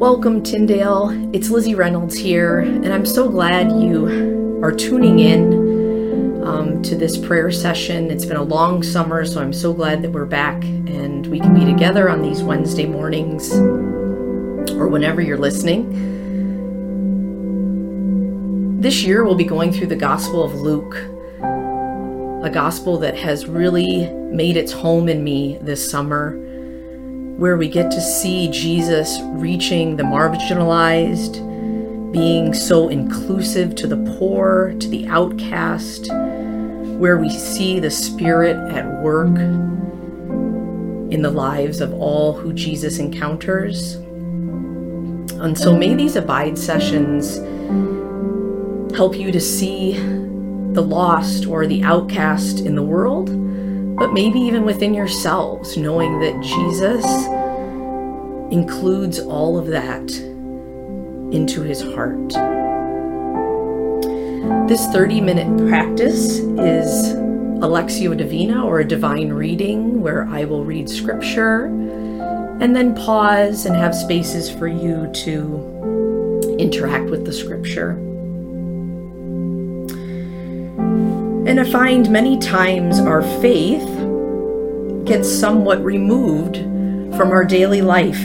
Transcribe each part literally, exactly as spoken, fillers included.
Welcome, Tyndale. It's Lizzie Reynolds here, and I'm so glad you are tuning in um, to this prayer session. It's been a long summer, so I'm so glad that we're back and we can be together on these Wednesday mornings or whenever you're listening. This year we'll be going through the Gospel of Luke, a gospel that has really made its home in me this summer, where we get to see Jesus reaching the marginalized, being so inclusive to the poor, to the outcast, where we see the Spirit at work in the lives of all who Jesus encounters. And so may these Abide sessions help you to see the lost or the outcast in the world, but maybe even within yourselves, knowing that Jesus includes all of that into his heart. This thirty-minute practice is a Lectio Divina, or a divine reading, where I will read scripture and then pause and have spaces for you to interact with the scripture. And I find many times our faith gets somewhat removed from our daily life.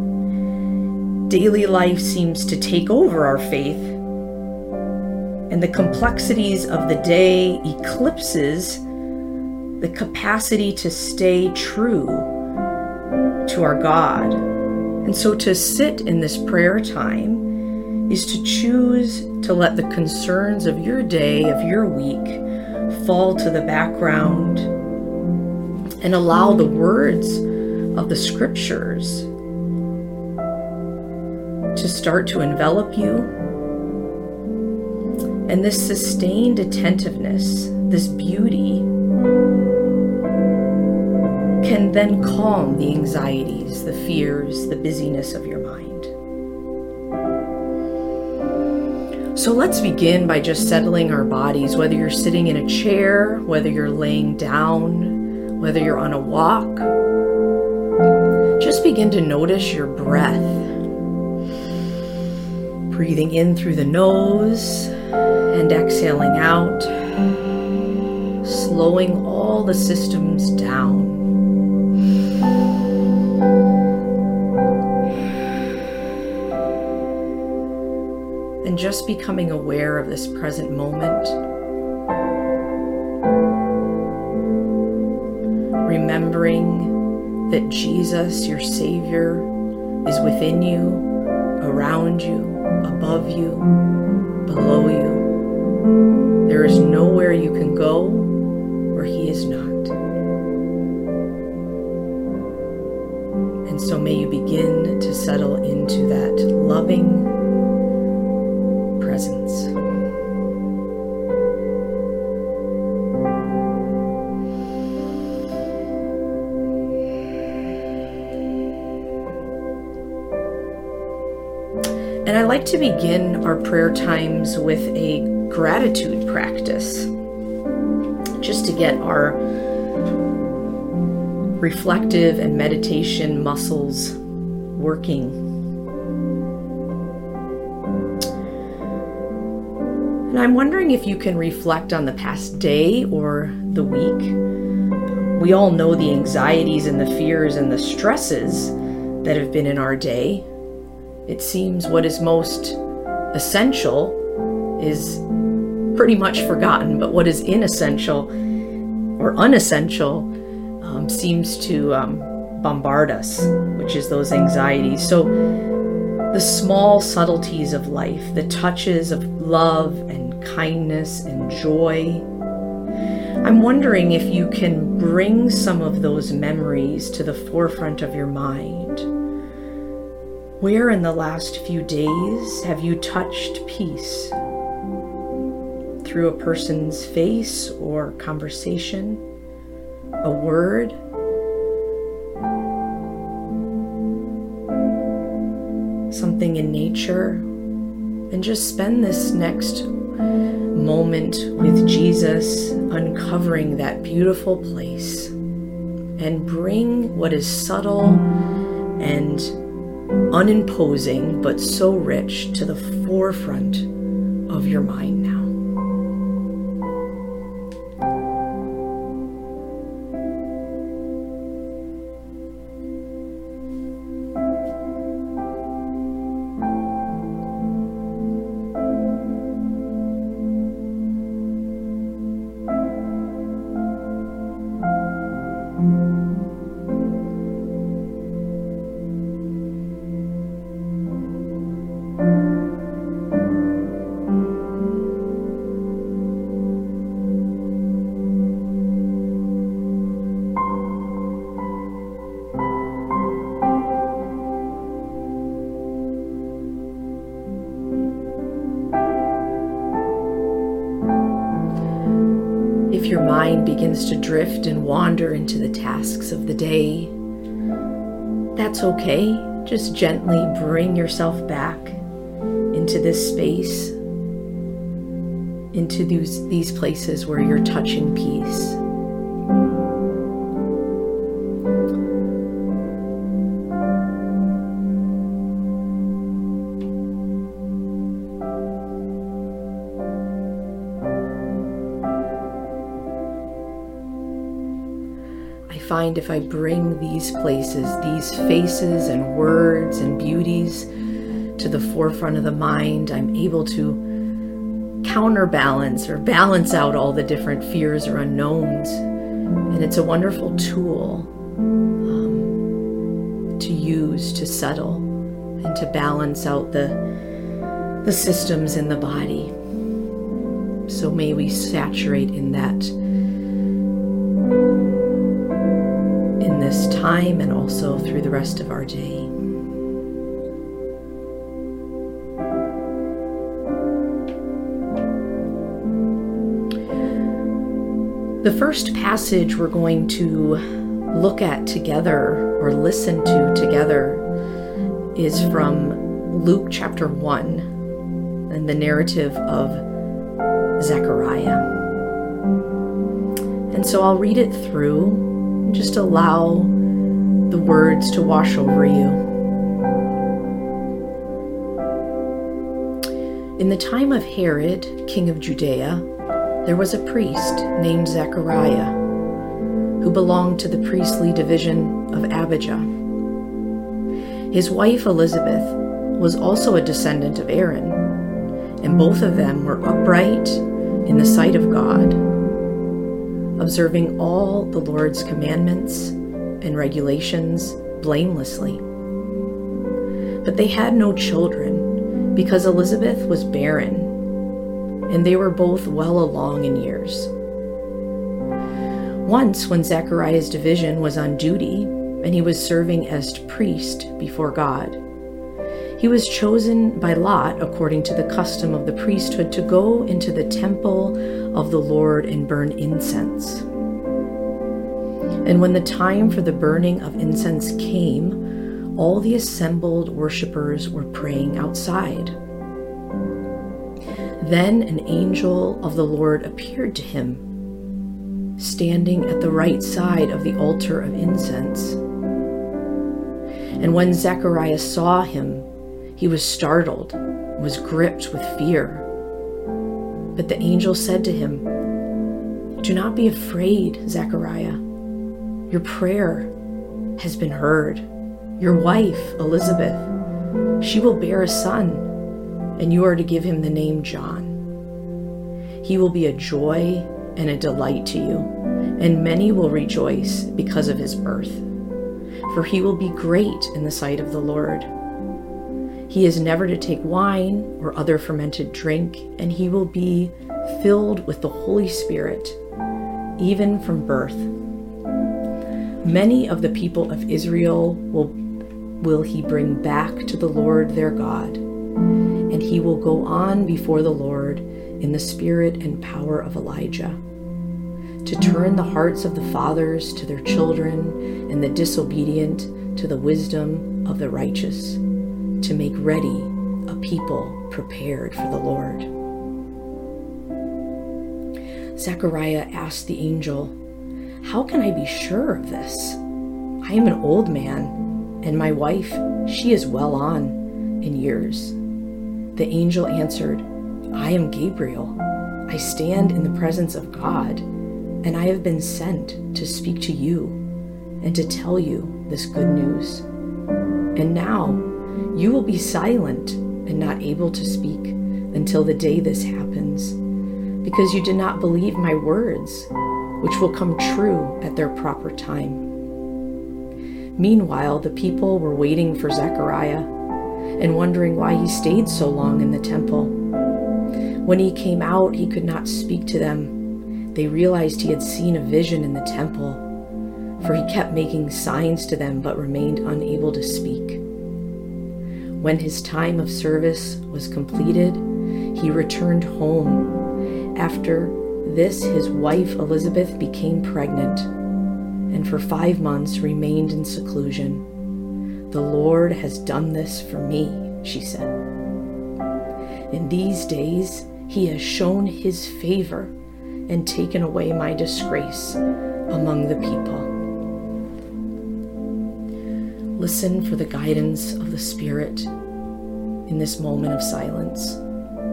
Daily life seems to take over our faith, and the complexities of the day eclipses the capacity to stay true to our God. And so to sit in this prayer time is to choose to let the concerns of your day, of your week, fall to the background and allow the words of the scriptures to start to envelop you. And this sustained attentiveness, this beauty, can then calm the anxieties, the fears, the busyness of your mind. So let's begin by just settling our bodies, whether you're sitting in a chair, whether you're laying down, whether you're on a walk. Just begin to notice your breath. Breathing in through the nose and exhaling out, slowing all the systems down. And just becoming aware of this present moment. Remembering that Jesus, your Savior, is within you, around you, above you, below you. There is nowhere you can go where he is not. And so may you begin to settle into that loving presence. And I like to begin our prayer times with a gratitude practice, just to get our reflective and meditation muscles working. And I'm wondering if you can reflect on the past day or the week. We all know the anxieties and the fears and the stresses that have been in our day. It seems what is most essential is pretty much forgotten, but what is inessential or unessential um, seems to um, bombard us, which is those anxieties. So the small subtleties of life, the touches of love and kindness and joy, I'm wondering if you can bring some of those memories to the forefront of your mind. Where in the last few days have you touched peace? Through a person's face or conversation, a word, something in nature, and just spend this next moment with Jesus, uncovering that beautiful place, and bring what is subtle and unimposing but so rich, to the forefront of your mind now. If your mind begins to drift and wander into the tasks of the day, that's okay. Just gently bring yourself back into this space, into these, these places where you're touching peace. Find if I bring these places, these faces and words and beauties to the forefront of the mind, I'm able to counterbalance or balance out all the different fears or unknowns. And it's a wonderful tool um, to use to settle and to balance out the, the systems in the body. So may we saturate in that this time and also through the rest of our day. The first passage we're going to look at together or listen to together is from Luke chapter one and the narrative of Zechariah. And so I'll read it through. Just allow the words to wash over you. In the time of Herod, king of Judea, there was a priest named Zechariah who belonged to the priestly division of Abijah. His wife Elizabeth was also a descendant of Aaron, and both of them were upright in the sight of God, observing all the Lord's commandments and regulations blamelessly. But they had no children because Elizabeth was barren, and they were both well along in years. Once, when Zechariah's division was on duty and he was serving as priest before God, he was chosen by lot, according to the custom of the priesthood, to go into the temple of the Lord and burn incense. And when the time for the burning of incense came, all the assembled worshipers were praying outside. Then an angel of the Lord appeared to him, standing at the right side of the altar of incense. And when Zechariah saw him, he was startled, was gripped with fear. But the angel said to him, "Do not be afraid, Zechariah. Your prayer has been heard. Your wife, Elizabeth, she will bear a son, and you are to give him the name John. He will be a joy and a delight to you, and many will rejoice because of his birth. For he will be great in the sight of the Lord. He is never to take wine or other fermented drink, and he will be filled with the Holy Spirit, even from birth. Many of the people of Israel will, will he bring back to the Lord their God, and he will go on before the Lord in the spirit and power of Elijah, to turn the hearts of the fathers to their children and the disobedient to the wisdom of the righteous, to make ready a people prepared for the Lord." Zechariah asked the angel, "How can I be sure of this? I am an old man, and my wife, She is well on in years." The angel answered, "I am Gabriel. I stand in the presence of God, and I have been sent to speak to you and to tell you this good news. And now you will be silent and not able to speak until the day this happens, because you did not believe my words, which will come true at their proper time." Meanwhile, the people were waiting for Zechariah and wondering why he stayed so long in the temple. When he came out, he could not speak to them. They realized he had seen a vision in the temple, for he kept making signs to them but remained unable to speak. When his time of service was completed, he returned home. After this, his wife Elizabeth became pregnant, and for five months remained in seclusion. "The Lord has done this for me," she said. "In these days he has shown his favor and taken away my disgrace among the people." Listen for the guidance of the Spirit in this moment of silence.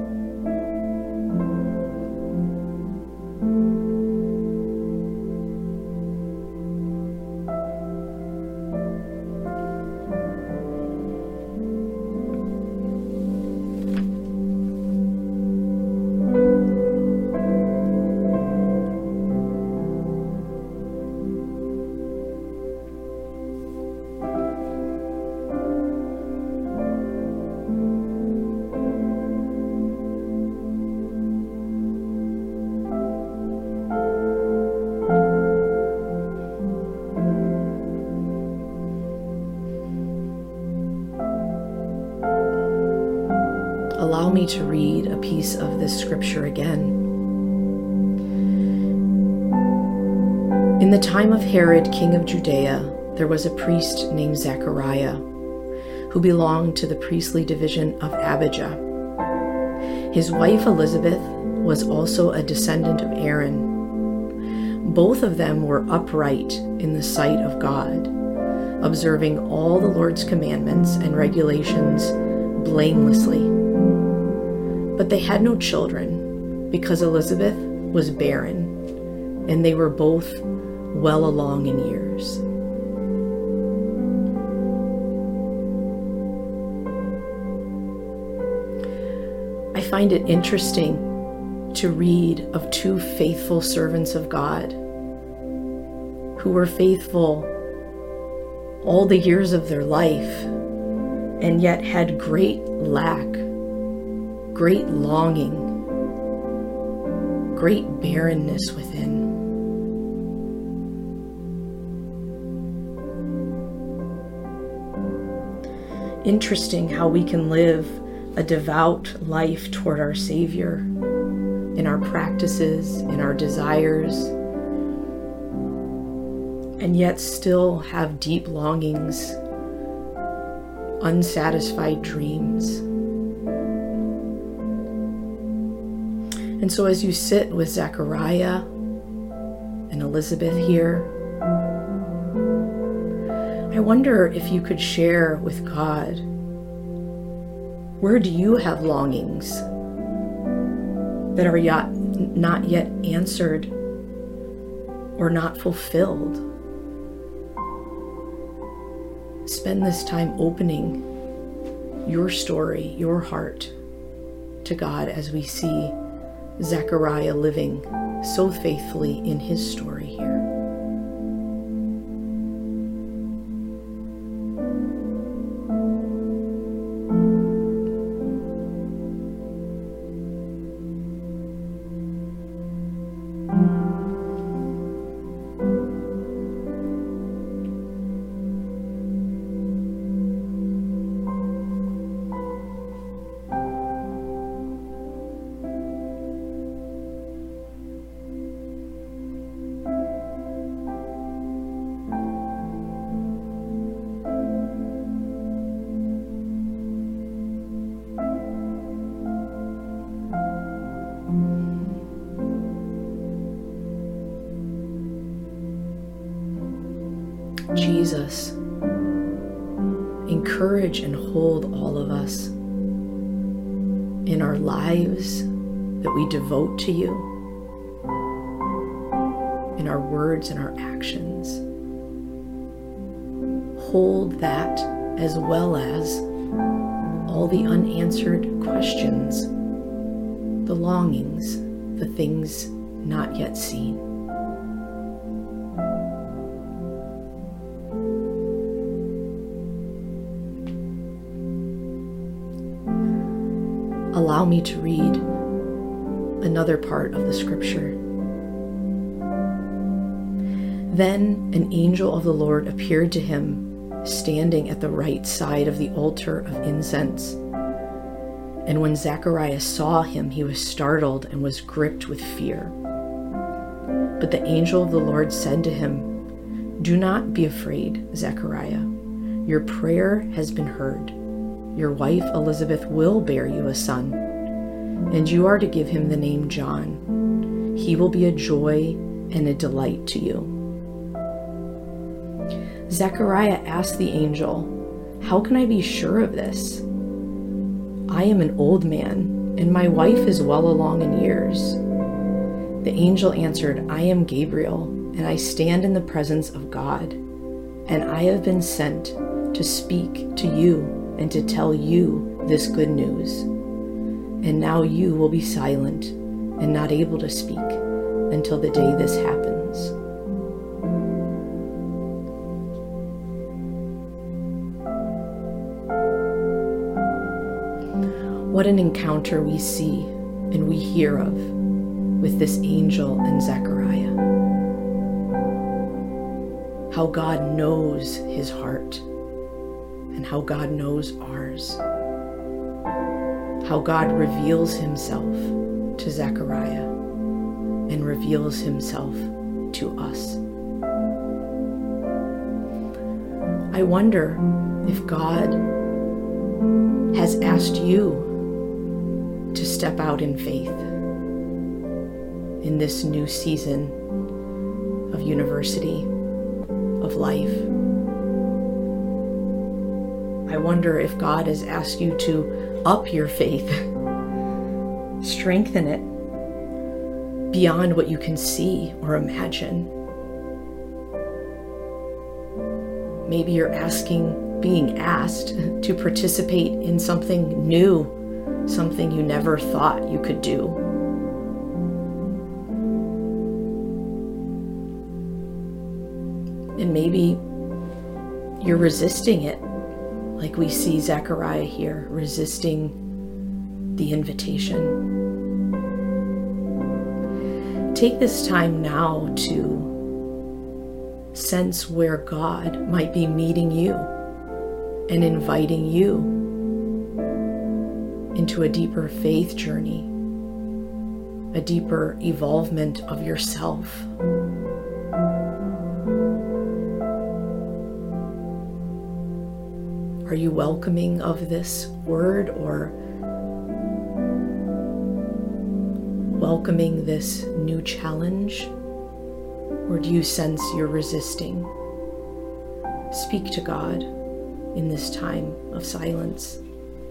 Allow me to read a piece of this scripture again. In the time of Herod, king of Judea, there was a priest named Zechariah, who belonged to the priestly division of Abijah. His wife Elizabeth was also a descendant of Aaron. Both of them were upright in the sight of God, observing all the Lord's commandments and regulations blamelessly. But they had no children because Elizabeth was barren, and they were both well along in years. I find it interesting to read of two faithful servants of God who were faithful all the years of their life and yet had great lack, great longing, great barrenness within. Interesting how we can live a devout life toward our Savior in our practices, in our desires, and yet still have deep longings, unsatisfied dreams. And so as you sit with Zechariah and Elizabeth here, I wonder if you could share with God, where do you have longings that are yet, not yet answered or not fulfilled? Spend this time opening your story, your heart to God as we see Zechariah living so faithfully in his story here. Jesus, encourage and hold all of us in our lives that we devote to you, in our words and our actions. Hold that as well as all the unanswered questions, the longings, the things not yet seen. Allow me to read another part of the scripture. Then an angel of the Lord appeared to him, standing at the right side of the altar of incense. And when Zechariah saw him, he was startled and was gripped with fear. But the angel of the Lord said to him, "Do not be afraid, Zechariah. Your prayer has been heard. Your wife Elizabeth will bear you a son, and you are to give him the name John. He will be a joy and a delight to you." Zechariah asked the angel, "How can I be sure of this? I am an old man, and my wife is well along in years." The angel answered, "I am Gabriel, and I stand in the presence of God, and I have been sent to speak to you and to tell you this good news. And now you will be silent and not able to speak until the day this happens." What an encounter we see and we hear of with this angel and Zechariah. How God knows his heart and how God knows ours. How God reveals himself to Zechariah and reveals himself to us. I wonder if God has asked you to step out in faith in this new season of university, of life. I wonder if God has asked you to up your faith, strengthen it beyond what you can see or imagine. Maybe you're asking, being asked to participate in something new, something you never thought you could do. And maybe you're resisting it, like we see Zechariah here, resisting the invitation. Take this time now to sense where God might be meeting you and inviting you into a deeper faith journey, a deeper evolvement of yourself. Are you welcoming of this word or welcoming this new challenge? Or do you sense you're resisting? Speak to God in this time of silence.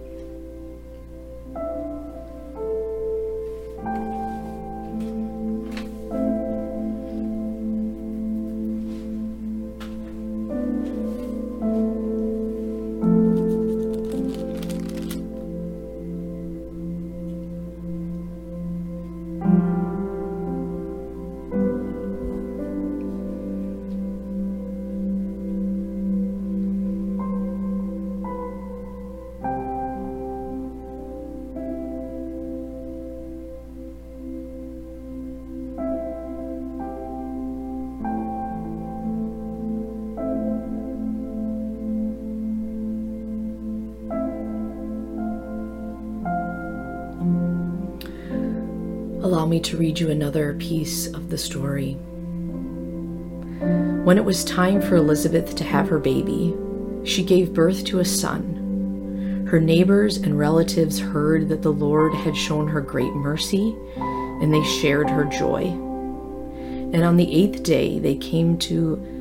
Allow me to read you another piece of the story. When it was time for Elizabeth to have her baby, she gave birth to a son. Her neighbors and relatives heard that the Lord had shown her great mercy, and they shared her joy. And on the eighth day they came to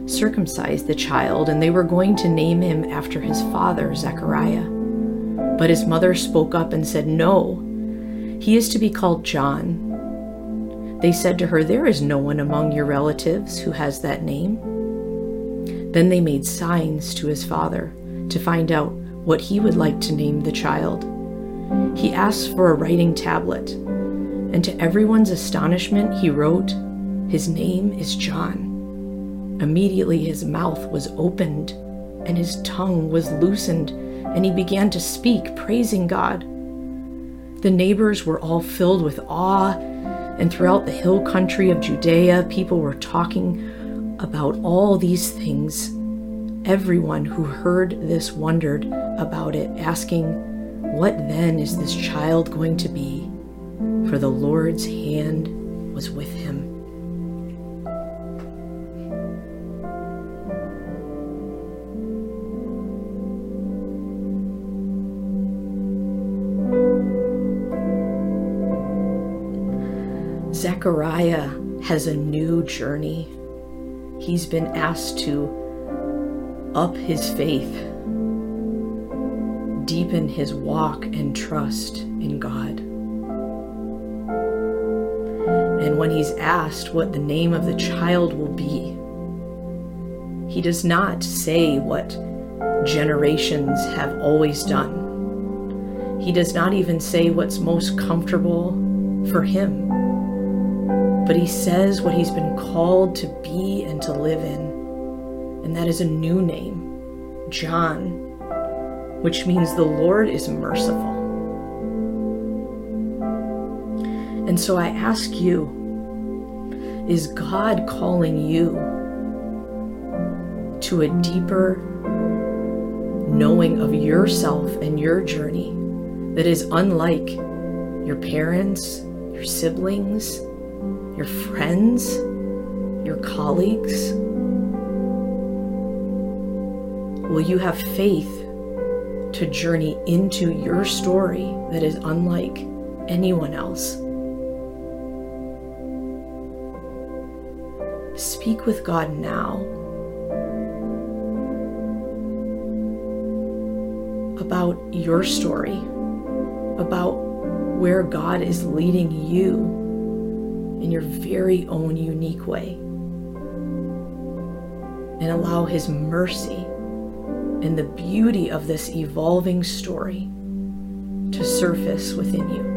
circumcise the child, and they were going to name him after his father, Zechariah. But his mother spoke up and said, "No, he is to be called John." They said to her, "There is no one among your relatives who has that name." Then they made signs to his father to find out what he would like to name the child. He asked for a writing tablet, and to everyone's astonishment, he wrote, "His name is John." Immediately his mouth was opened, and his tongue was loosened, and he began to speak, praising God. The neighbors were all filled with awe, and throughout the hill country of Judea, people were talking about all these things. Everyone who heard this wondered about it, asking, "What then is this child going to be?" For the Lord's hand was with him. Zechariah has a new journey. He's been asked to up his faith, deepen his walk and trust in God. And when he's asked what the name of the child will be, he does not say what generations have always done. He does not even say what's most comfortable for him. But he says what he's been called to be and to live in, and that is a new name, John, which means the Lord is merciful. And so I ask you, is God calling you to a deeper knowing of yourself and your journey that is unlike your parents, your siblings, your friends, your colleagues? Will you have faith to journey into your story that is unlike anyone else? Speak with God now about your story, about where God is leading you in your very own unique way, and allow his mercy and the beauty of this evolving story to surface within you.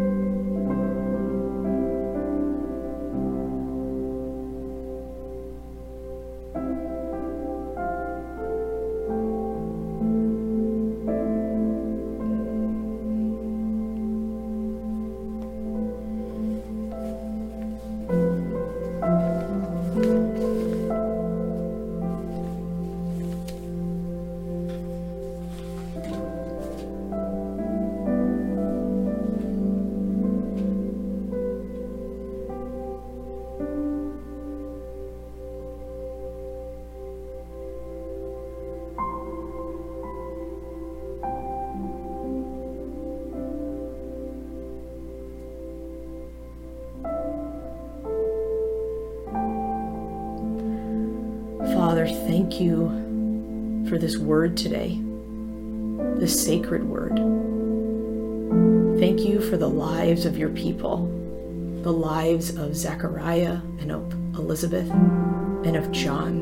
Father, thank you for this word today, this sacred word. Thank you for the lives of your people, the lives of Zechariah and of Elizabeth and of John.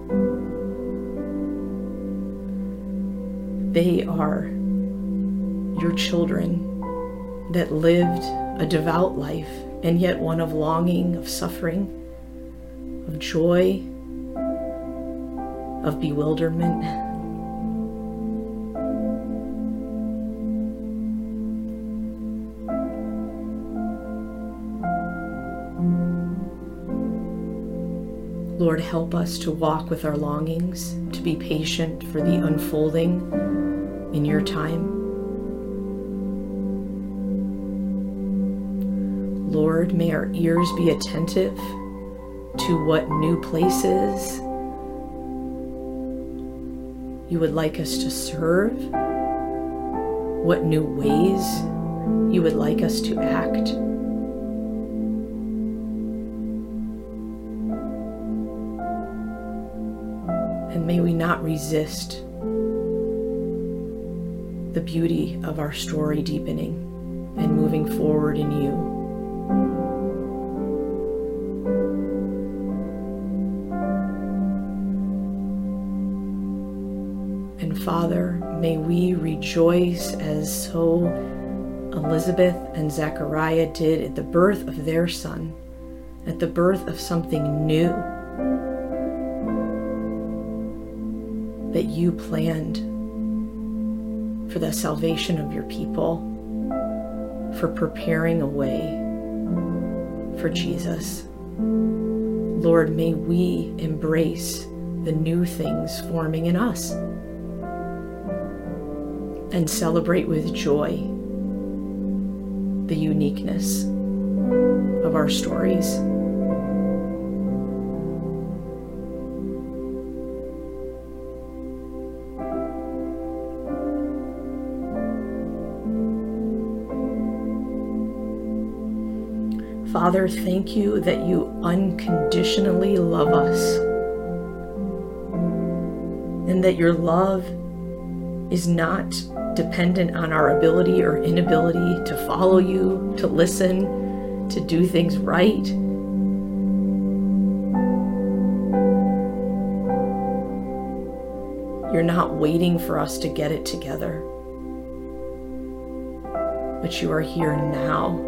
They are your children that lived a devout life, and yet one of longing, of suffering, of joy, of bewilderment. Lord, help us to walk with our longings, to be patient for the unfolding in your time. Lord, may our ears be attentive to what new places you would like us to serve, what new ways you would like us to act. may we not resist the beauty of our story deepening and moving forward in you. And Father, may we rejoice as so Elizabeth and Zechariah did at the birth of their son, at the birth of something new that you planned for the salvation of your people, for preparing a way for Jesus. Lord, may we embrace the new things forming in us and celebrate with joy the uniqueness of our stories. Father, thank you that you unconditionally love us, and that your love is not dependent on our ability or inability to follow you, to listen, to do things right. You're not waiting for us to get it together, but you are here now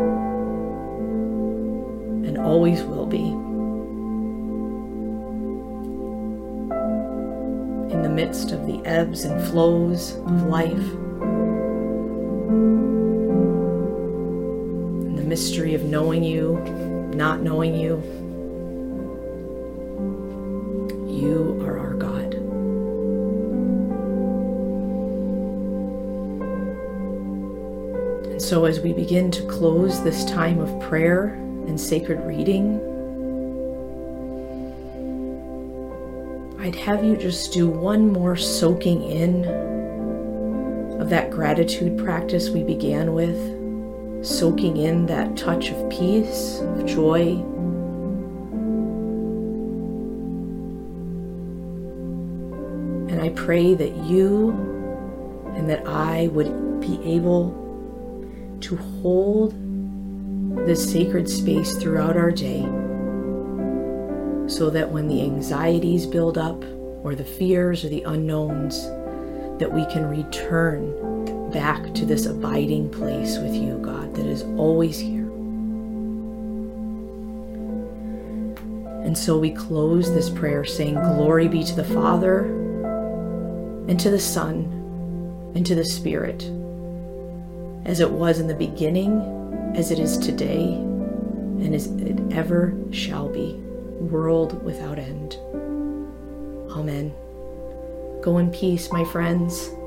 and always will be. In the midst of the ebbs and flows of life, in the mystery of knowing you, not knowing you, you are our God. And so as we begin to close this time of prayer and sacred reading, I'd have you just do one more soaking in of that gratitude practice we began with, soaking in that touch of peace, of joy. And I pray that you and that I would be able to hold this sacred space throughout our day, so that when the anxieties build up, or the fears or the unknowns, that we can return back to this abiding place with you, God, that is always here. And so we close this prayer saying, glory be to the Father, and to the Son, and to the Spirit, as it was in the beginning, as it is today, and as it ever shall be, world without end. Amen. Go in peace, my friends.